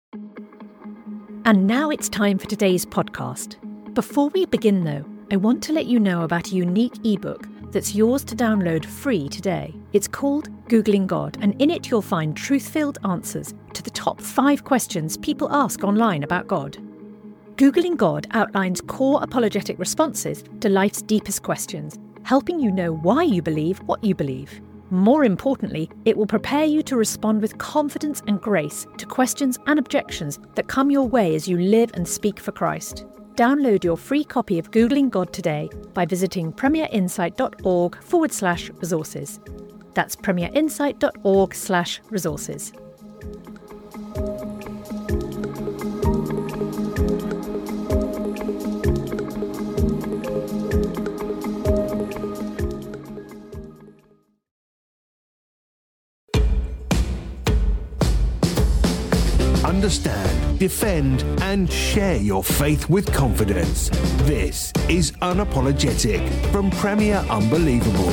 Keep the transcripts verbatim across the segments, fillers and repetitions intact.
And now it's time for today's podcast. Before we begin though, I want to let you know about a unique ebook that's yours to download free today. It's called Googling God, and in it you'll find truth-filled answers to the top five questions people ask online about God. Googling God outlines core apologetic responses to life's deepest questions, helping you know why you believe what you believe. More importantly, it will prepare you to respond with confidence and grace to questions and objections that come your way as you live and speak for Christ. Download your free copy of Googling God today by visiting premierinsight.org forward slash resources. That's premierinsight.org slash resources. Understand, defend, and share your faith with confidence. This is Unapologetic from Premier Unbelievable.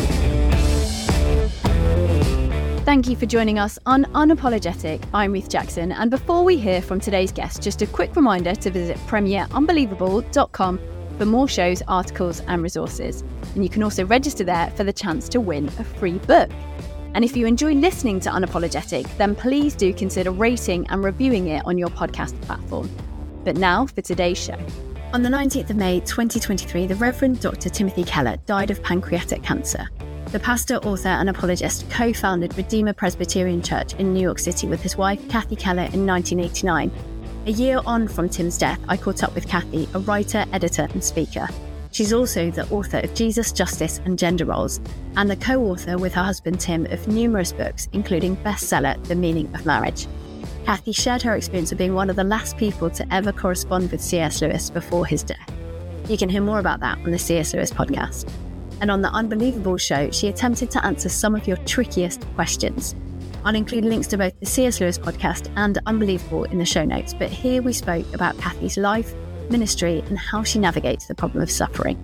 Thank you for joining us on Unapologetic. I'm Ruth Jackson, and before we hear from today's guest, just a quick reminder to visit premier unbelievable dot com for more shows, articles, and resources. And you can also register there for the chance to win a free book. And if you enjoy listening to Unapologetic, then please do consider rating and reviewing it on your podcast platform. But now for today's show. On the nineteenth of May twenty twenty-three, the Reverend Doctor Timothy Keller died of pancreatic cancer. The pastor, author and apologist co-founded Redeemer Presbyterian Church in New York City with his wife, Kathy Keller, in nineteen eighty-nine. A year on from Tim's death, I caught up with Kathy, a writer, editor and speaker. She's also the author of Jesus, Justice and Gender Roles, and the co-author with her husband Tim of numerous books, including bestseller The Meaning of Marriage. Kathy shared her experience of being one of the last people to ever correspond with C S Lewis before his death. You can hear more about that on the C S Lewis podcast. And on the Unbelievable show, she attempted to answer some of your trickiest questions. I'll include links to both the C S Lewis podcast and Unbelievable in the show notes, but here we spoke about Kathy's life, ministry, and how she navigates the problem of suffering.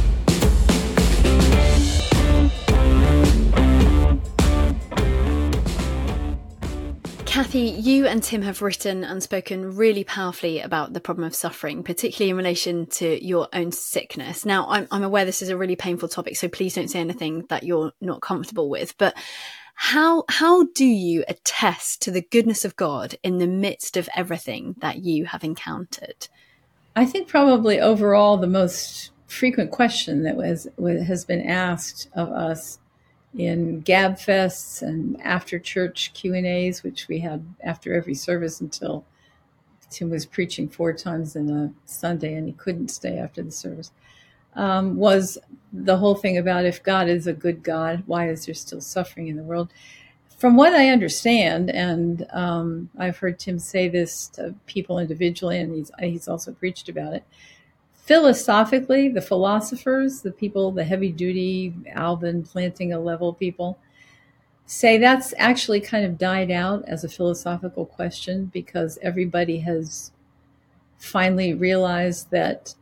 Kathy, you and Tim have written and spoken really powerfully about the problem of suffering, particularly in relation to your own sickness. Now, I'm, I'm aware this is a really painful topic, so please don't say anything that you're not comfortable with. But how how do you attest to the goodness of God in the midst of everything that you have encountered? I think probably overall the most frequent question that was, has been asked of us in Gab Fests and after church Q and A's, which we had after every service until Tim was preaching four times in a Sunday and he couldn't stay after the service, um, was the whole thing about if God is a good God, why is there still suffering in the world? From what I understand, and um, I've heard Tim say this to people individually, and he's he's also preached about it, philosophically, the philosophers, the people, the heavy-duty Alvin planting a level people, say that's actually kind of died out as a philosophical question because everybody has finally realized that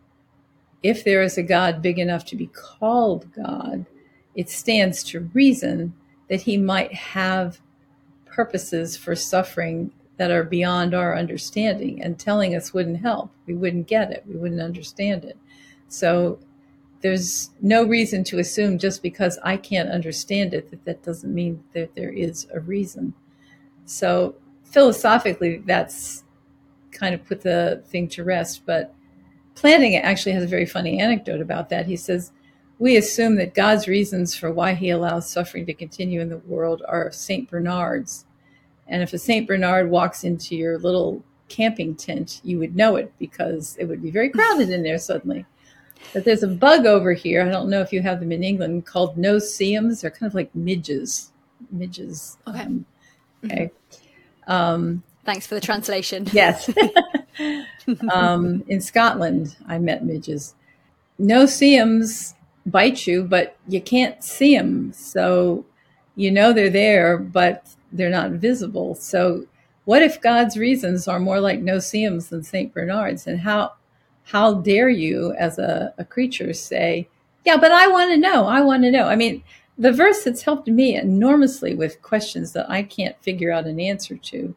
if there is a God big enough to be called God, it stands to reason that he might have purposes for suffering that are beyond our understanding, and telling us wouldn't help. We wouldn't get it. We wouldn't understand it. So there's no reason to assume just because I can't understand it that that doesn't mean that there is a reason. So philosophically, that's kind of put the thing to rest. But Planting actually has a very funny anecdote about that. He says, we assume that God's reasons for why he allows suffering to continue in the world are Saint Bernard's. And if a Saint Bernard walks into your little camping tent, you would know it because it would be very crowded in there suddenly. But there's a bug over here, I don't know if you have them in England, called no-see-ums. They're kind of like midges. Midges. Okay. Um, okay. Um, Thanks for the translation. Yes. um, in Scotland, I met midges. No-see-ums bite you, but you can't see them. So you know they're there, but they're not visible. So what if God's reasons are more like no-see-ums than Saint Bernard's? And how how dare you as a, a creature say, yeah, but I want to know, I want to know. I mean, the verse that's helped me enormously with questions that I can't figure out an answer to.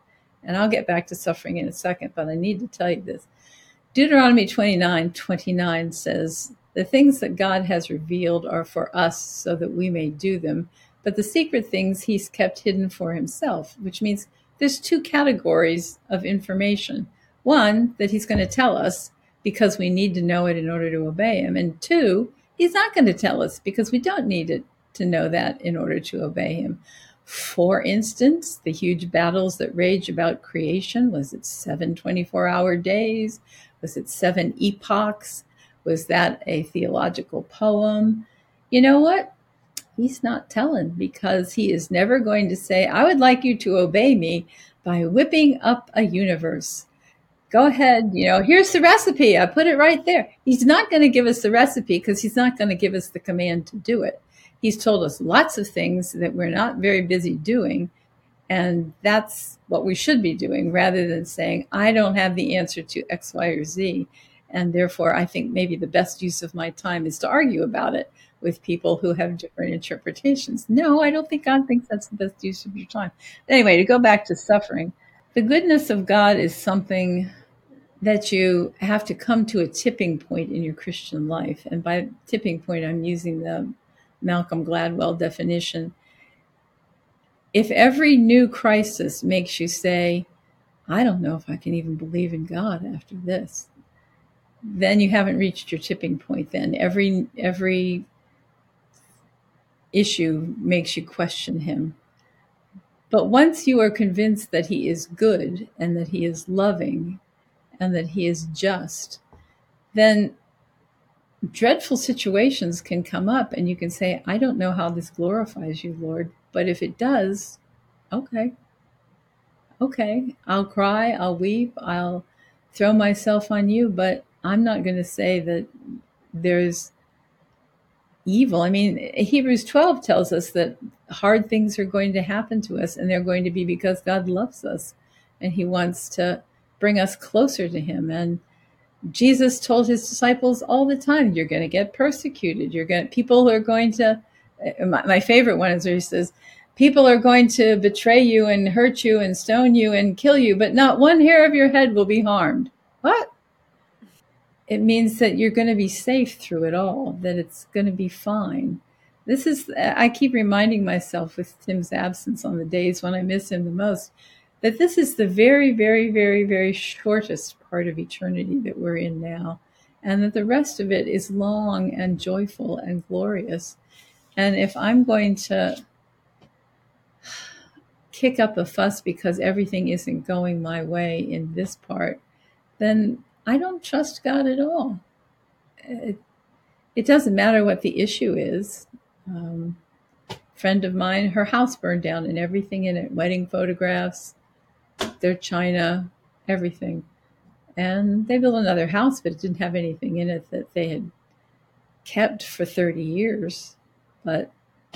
And I'll get back to suffering in a second, but I need to tell you this. Deuteronomy twenty-nine twenty-nine says, the things that God has revealed are for us so that we may do them, but the secret things he's kept hidden for himself, which means there's two categories of information. One, that he's going to tell us because we need to know it in order to obey him. And two, he's not going to tell us because we don't need it to know that in order to obey him. For instance, the huge battles that rage about creation, was it seven twenty-four hour days? Was it seven epochs? Was that a theological poem? You know what? He's not telling, because he is never going to say, I would like you to obey me by whipping up a universe. Go ahead, you know, here's the recipe. I put it right there. He's not going to give us the recipe because he's not going to give us the command to do it. He's told us lots of things that we're not very busy doing. And that's what we should be doing, rather than saying, I don't have the answer to X, Y, or Z. And therefore, I think maybe the best use of my time is to argue about it with people who have different interpretations. No, I don't think God thinks that's the best use of your time. Anyway, to go back to suffering, the goodness of God is something that you have to come to a tipping point in your Christian life. And by tipping point, I'm using the Malcolm Gladwell definition. If every new crisis makes you say, I don't know if I can even believe in God after this, then you haven't reached your tipping point. Then every every issue makes you question him. But once you are convinced that he is good and that he is loving and that he is just, then dreadful situations can come up and you can say, I don't know how this glorifies you, Lord, but if it does, okay. Okay, I'll cry, I'll weep, I'll throw myself on you, but I'm not going to say that there's evil. I mean, Hebrews twelve tells us that hard things are going to happen to us, and they're going to be because God loves us and he wants to bring us closer to him. And Jesus told his disciples all the time, you're going to get persecuted. You're going to, people are going to, my, my favorite one is where he says, people are going to betray you and hurt you and stone you and kill you, but not one hair of your head will be harmed. What? It means that you're going to be safe through it all, that it's going to be fine. This is, I keep reminding myself with Tim's absence on the days when I miss him the most, that this is the very, very, very, very shortest part of eternity that we're in now, and that the rest of it is long and joyful and glorious. And if I'm going to kick up a fuss because everything isn't going my way in this part, then I don't trust God at all. It, it doesn't matter what the issue is. Um, friend of mine, her house burned down and everything in it, wedding photographs, their china, everything. And they built another house, but it didn't have anything in it that they had kept for thirty years. But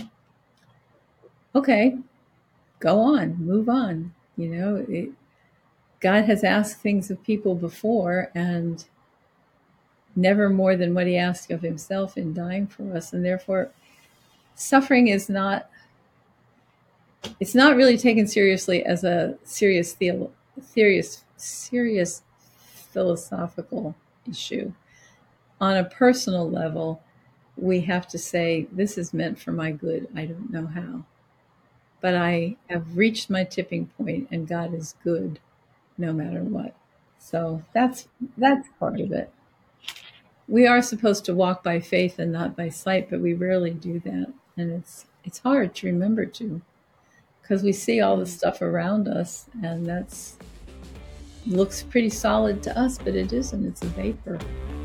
okay, go on, move on. You know, it, God has asked things of people before, and never more than what he asked of himself in dying for us. And therefore, suffering is not, it's not really taken seriously as a serious, theo, serious, serious philosophical issue. On a personal level, we have to say, this is meant for my good. I don't know how. But I have reached my tipping point, and God is good no matter what. So that's that's part of it. We are supposed to walk by faith and not by sight, but we rarely do that. And it's it's hard to remember to, because we see all the stuff around us, and that's looks pretty solid to us, but it isn't. It's a vapor.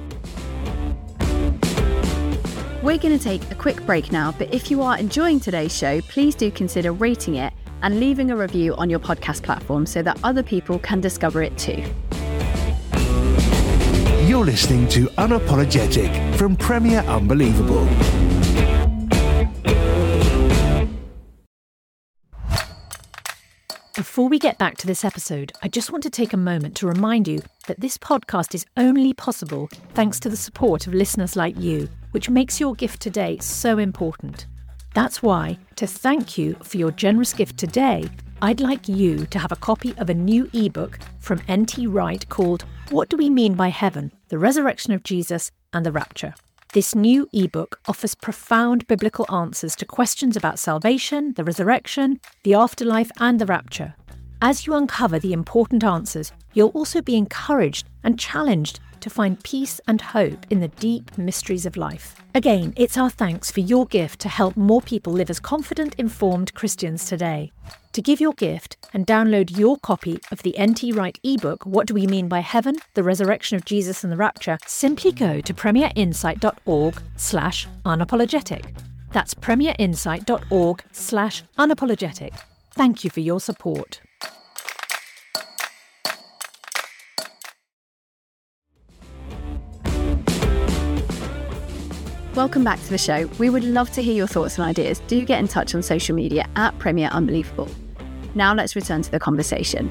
We're going to take a quick break now, but if you are enjoying today's show, please do consider rating it and leaving a review on your podcast platform so that other people can discover it too. You're listening to Unapologetic from Premier Unbelievable. Before we get back to this episode, I just want to take a moment to remind you that this podcast is only possible thanks to the support of listeners like you, which makes your gift today so important. That's why, to thank you for your generous gift today, I'd like you to have a copy of a new ebook from N T Wright called What Do We Mean by Heaven? The Resurrection of Jesus and the Rapture. This new ebook offers profound biblical answers to questions about salvation, the resurrection, the afterlife, and the rapture. As you uncover the important answers, you'll also be encouraged and challenged to find peace and hope in the deep mysteries of life. Again, it's our thanks for your gift to help more people live as confident, informed Christians today. To give your gift and download your copy of the N T Wright ebook, What Do We Mean by Heaven? The Resurrection of Jesus and the Rapture, simply go to premierinsight.org slash unapologetic. That's premierinsight.org slash unapologetic. Thank you for your support. Welcome back to the show. We would love to hear your thoughts and ideas. Do get in touch on social media at Premier Unbelievable. Now let's return to the conversation.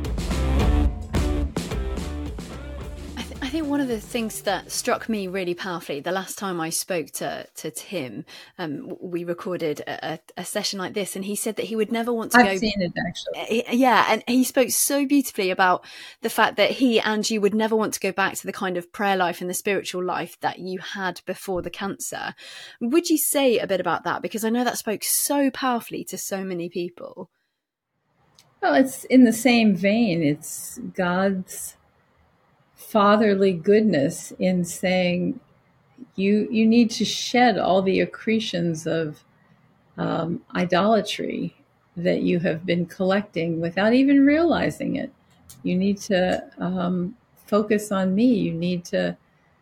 I, th- I think one of the things that struck me really powerfully, the last time I spoke to, to Tim, um, we recorded a, a session like this, and he said that he would never want to I've go... I've seen it, actually. Yeah, and he spoke so beautifully about the fact that he and you would never want to go back to the kind of prayer life and the spiritual life that you had before the cancer. Would you say a bit about that? Because I know that spoke so powerfully to so many people. Well, it's in the same vein. It's God's fatherly goodness in saying you you need to shed all the accretions of um, idolatry that you have been collecting without even realizing it. You need to um, focus on me. You need to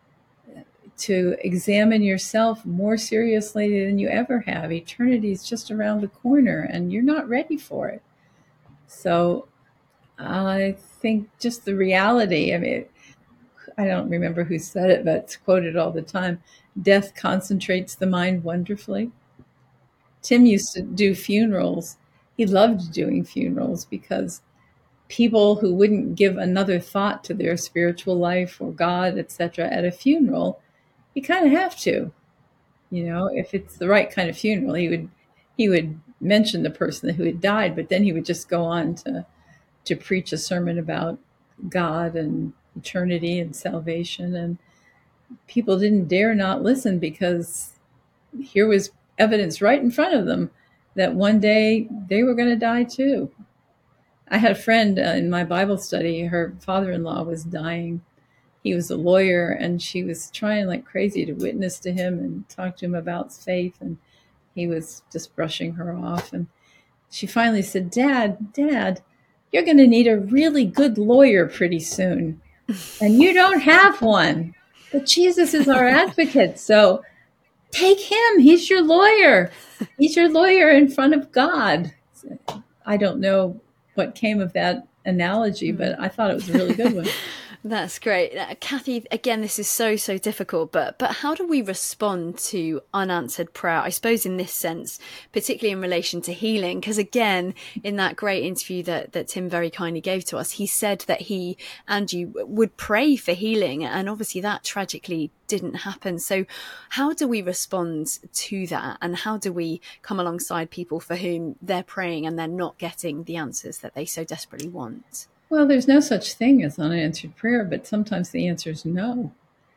to examine yourself more seriously than you ever have. Eternity is just around the corner, and you're not ready for it. So I think just the reality, I mean, I don't remember who said it, but it's quoted all the time. Death concentrates the mind wonderfully. Tim used to do funerals. He loved doing funerals because people who wouldn't give another thought to their spiritual life or God, et cetera, at a funeral, you kind of have to. You know, if it's the right kind of funeral, he would he would mention the person who had died, but then he would just go on to to preach a sermon about God and eternity and salvation. And people didn't dare not listen because here was evidence right in front of them that one day they were going to die too. I had a friend uh, in my Bible study, her father-in-law was dying. He was a lawyer, and she was trying like crazy to witness to him and talk to him about faith, and he was just brushing her off. And she finally said, Dad, Dad, you're going to need a really good lawyer pretty soon. And you don't have one. But Jesus is our advocate. So take him. He's your lawyer. He's your lawyer in front of God. I don't know what came of that analogy, but I thought it was a really good one. That's great. Uh, Kathy, again, this is so, so difficult, but but how do we respond to unanswered prayer? I suppose in this sense, particularly in relation to healing, because again, in that great interview that, that Tim very kindly gave to us, he said that he and you would pray for healing, and obviously that tragically didn't happen. So how do we respond to that? And how do we come alongside people for whom they're praying and they're not getting the answers that they so desperately want? Well, there's no such thing as unanswered prayer, but sometimes the answer is no.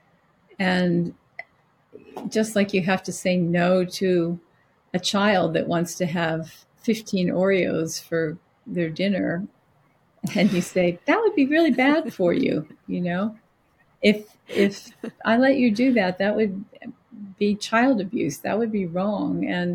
And just like you have to say no to a child that wants to have fifteen Oreos for their dinner, and you say, that would be really bad for you, you know? If if I let you do that, that would be child abuse. That would be wrong. And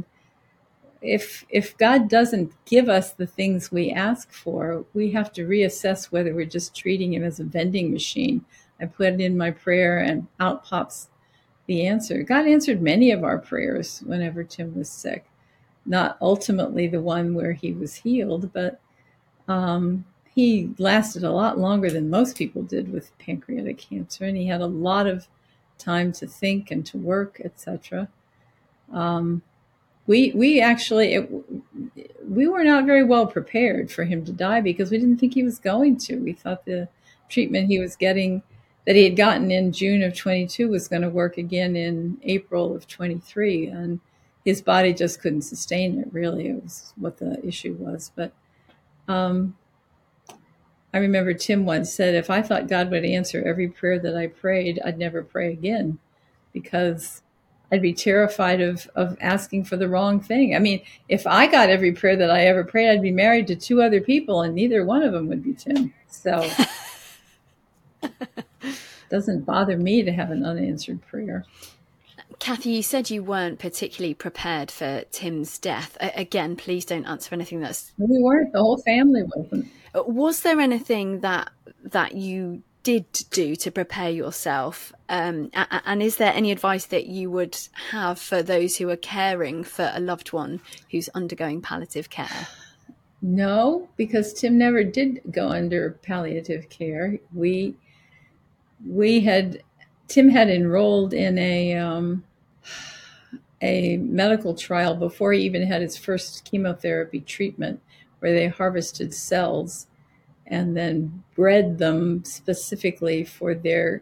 If if God doesn't give us the things we ask for, we have to reassess whether we're just treating him as a vending machine. I put it in my prayer and out pops the answer. God answered many of our prayers whenever Tim was sick. Not ultimately the one where he was healed, but um, he lasted a lot longer than most people did with pancreatic cancer, and he had a lot of time to think and to work, et cetera. Um, We we actually, it, we were not very well prepared for him to die because we didn't think he was going to. We thought the treatment he was getting, that he had gotten in June of twenty-two, was going to work again in April of twenty-three. And his body just couldn't sustain it, really. It was what the issue was. But Um, I remember Tim once said, if I thought God would answer every prayer that I prayed, I'd never pray again, because I'd be terrified of, of asking for the wrong thing. I mean, if I got every prayer that I ever prayed, I'd be married to two other people and neither one of them would be Tim. So it doesn't bother me to have an unanswered prayer. Kathy, you said you weren't particularly prepared for Tim's death. A- again, please don't answer anything that's... We weren't. The whole family wasn't. Was there anything that that you did do to prepare yourself? Um, and is there any advice that you would have for those who are caring for a loved one who's undergoing palliative care? No, because Tim never did go under palliative care. We we had Tim had enrolled in a um, a medical trial before he even had his first chemotherapy treatment, where they harvested cells and then bred them specifically for their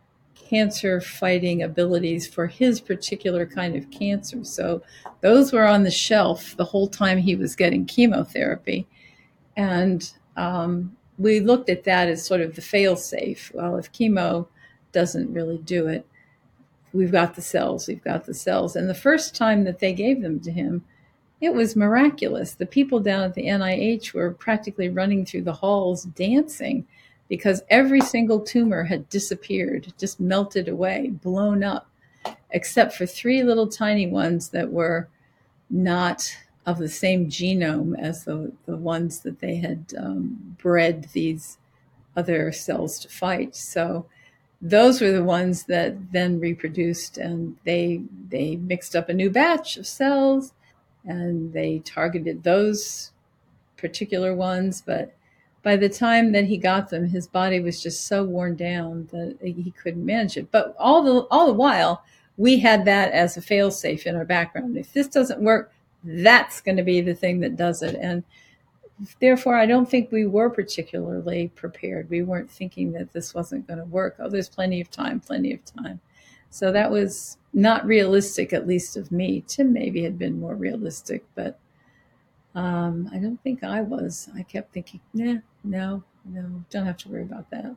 cancer fighting abilities for his particular kind of cancer. So those were on the shelf the whole time he was getting chemotherapy. And um, we looked at that as sort of the fail-safe. Well, if chemo doesn't really do it, we've got the cells, we've got the cells. And the first time that they gave them to him, it was miraculous. The people down at the N I H were practically running through the halls dancing, because every single tumor had disappeared, just melted away, blown up, except for three little tiny ones that were not of the same genome as the, the ones that they had um, bred these other cells to fight. So those were the ones that then reproduced, and they they mixed up a new batch of cells, and they targeted those particular ones. But by the time that he got them, his body was just so worn down that he couldn't manage it. But all the all the while, we had that as a fail-safe in our background. If this doesn't work, that's going to be the thing that does it. And therefore, I don't think we were particularly prepared. We weren't thinking that this wasn't going to work. Oh, there's plenty of time, plenty of time. So that was not realistic, at least of me. Tim maybe had been more realistic, but um, I don't think I was. I kept thinking, nah, no, no, don't have to worry about that.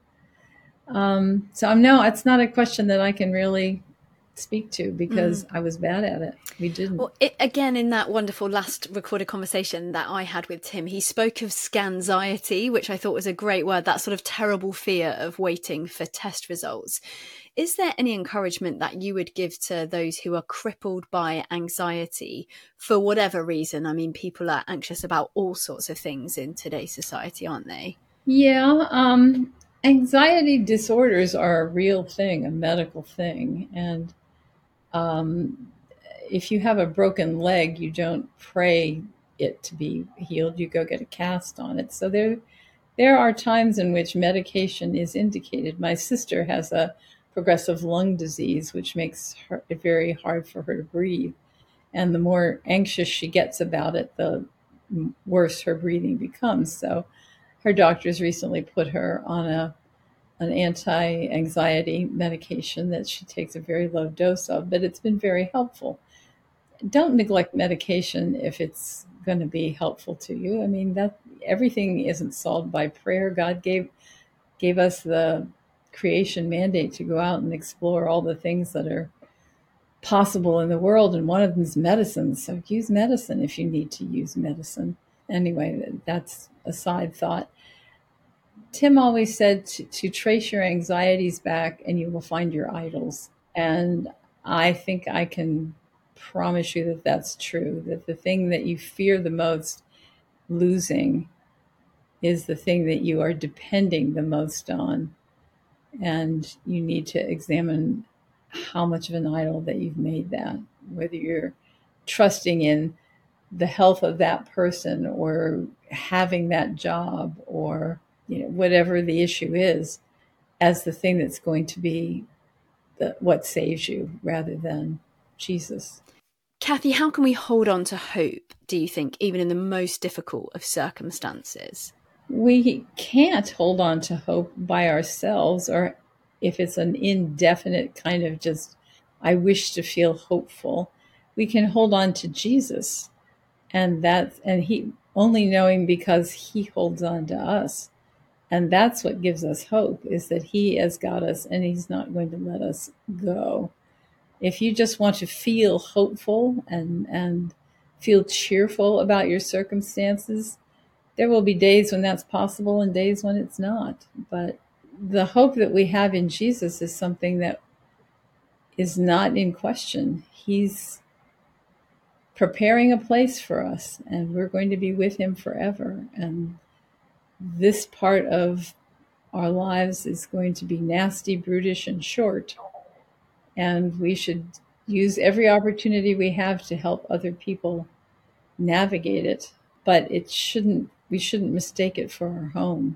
Um, so I'm no, it's not a question that I can really speak to, because mm. I was bad at it. We didn't. Well, it, again, in that wonderful last recorded conversation that I had with Tim, he spoke of scanxiety, which I thought was a great word, that sort of terrible fear of waiting for test results. Is there any encouragement that you would give to those who are crippled by anxiety for whatever reason? I mean, people are anxious about all sorts of things in today's society, aren't they? Yeah. Um, anxiety disorders are a real thing, a medical thing. And um, if you have a broken leg, you don't pray it to be healed. You go get a cast on it. So there, there are times in which medication is indicated. My sister has a progressive lung disease, which makes her, it very hard for her to breathe. And the more anxious she gets about it, the worse her breathing becomes. So her doctors recently put her on a an anti-anxiety medication that she takes a very low dose of, but it's been very helpful. Don't neglect medication if it's going to be helpful to you. I mean, that everything isn't solved by prayer. God gave gave us the creation mandate to go out and explore all the things that are possible in the world, and one of them is medicine. So use medicine if you need to use medicine. Anyway, that's a side thought. Tim always said to, to trace your anxieties back and you will find your idols. And I think I can promise you that that's true, that the thing that you fear the most losing is the thing that you are depending the most on. And you need to examine how much of an idol that you've made that, whether you're trusting in the health of that person or having that job or, you know, whatever the issue is, as the thing that's going to be the, what saves you rather than Jesus. Kathy, how can we hold on to hope, do you think, even in the most difficult of circumstances? We can't hold on to hope by ourselves, or if it's an indefinite kind of just, I wish to feel hopeful, we can hold on to Jesus. And that, and he, only knowing because he holds on to us. And that's what gives us hope, is that he has got us and he's not going to let us go. If you just want to feel hopeful and, and feel cheerful about your circumstances, there will be days when that's possible and days when it's not. But the hope that we have in Jesus is something that is not in question. He's preparing a place for us, and we're going to be with him forever. And this part of our lives is going to be nasty, brutish, and short. And we should use every opportunity we have to help other people navigate it. But it shouldn't, we shouldn't mistake it for our home.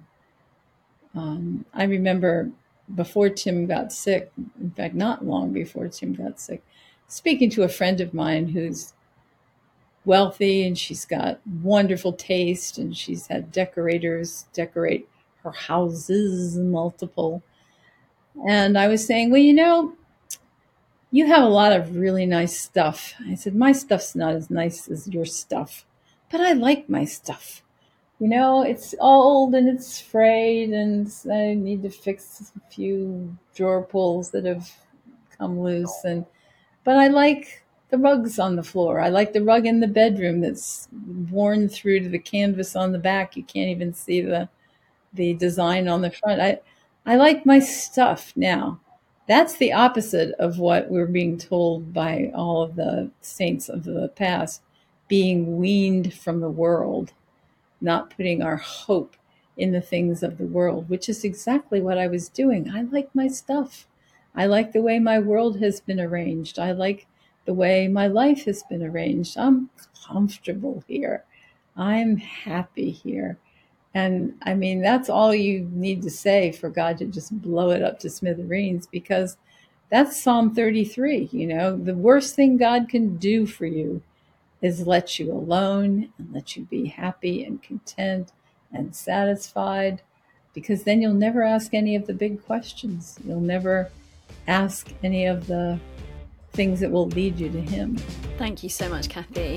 Um, I remember before Tim got sick, in fact, not long before Tim got sick, speaking to a friend of mine who's wealthy and she's got wonderful taste and she's had decorators decorate her houses, multiple. And I was saying, well, you know, you have a lot of really nice stuff. I said, my stuff's not as nice as your stuff, but I like my stuff. You know, it's old and it's frayed and I need to fix a few drawer pulls that have come loose. And but I like the rugs on the floor. I like the rug in the bedroom that's worn through to the canvas on the back. You can't even see the the design on the front. I, I like my stuff now. That's the opposite of what we're being told by all of the saints of the past, being weaned from the world, not putting our hope in the things of the world, which is exactly what I was doing. I like my stuff. I like the way my world has been arranged. I like the way my life has been arranged. I'm comfortable here. I'm happy here. And I mean, that's all you need to say for God to just blow it up to smithereens, because that's Psalm thirty-three. You know, the worst thing God can do for you is let you alone and let you be happy and content and satisfied, because then you'll never ask any of the big questions. You'll never ask any of the things that will lead you to him. Thank you so much, Kathy.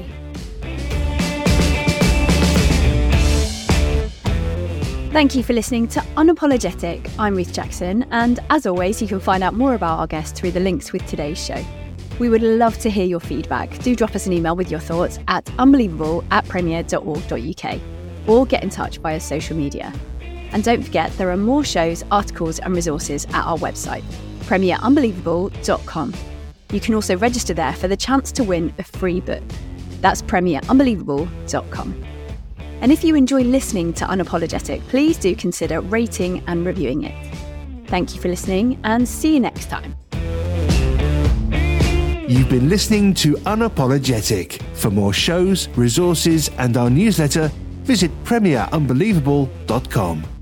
Thank you for listening to Unapologetic. I'm Ruth Jackson, and as always, you can find out more about our guests through the links with today's show. We would love to hear your feedback. Do drop us an email with your thoughts at unbelievable at premier dot org dot uk or get in touch via social media. And don't forget, there are more shows, articles and resources at our website, premier unbelievable dot com. You can also register there for the chance to win a free book. That's premier unbelievable dot com. And if you enjoy listening to Unapologetic, please do consider rating and reviewing it. Thank you for listening, and see you next time. You've been listening to Unapologetic. For more shows, resources and our newsletter, visit premier unbelievable dot com.